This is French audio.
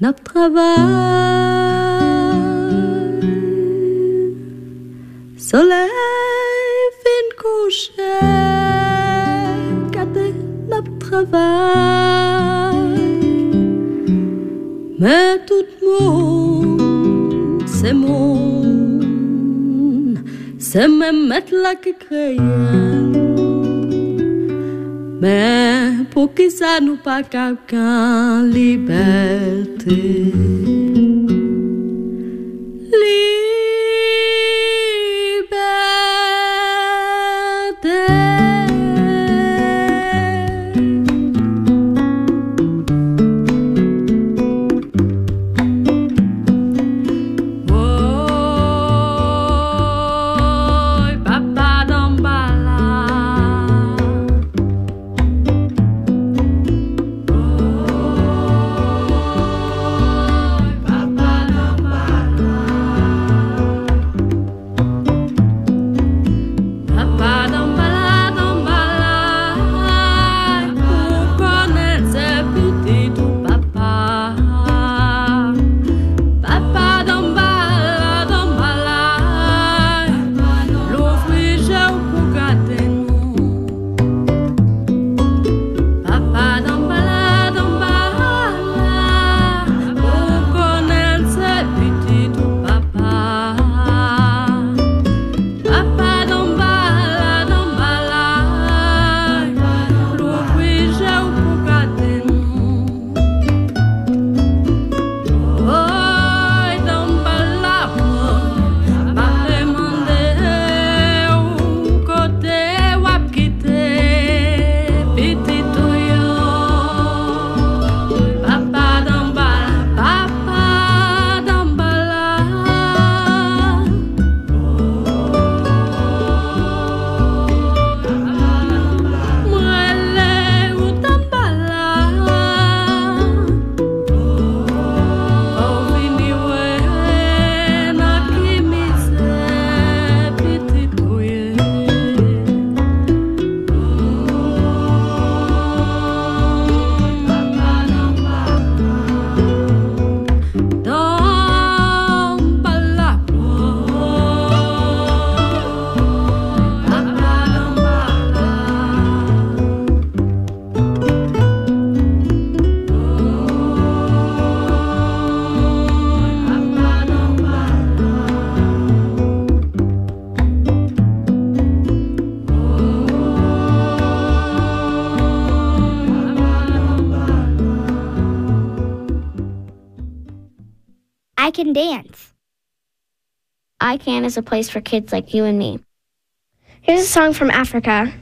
N'a travail, soleil fin couché, gade n'a travail, mais tout monde, c'est monde, c'est même mettre la qui crée. Mais pour qui ça nous pas quelqu'un liberté. Can dance. ICANN is a place for kids like you and me. Here's a song from Africa.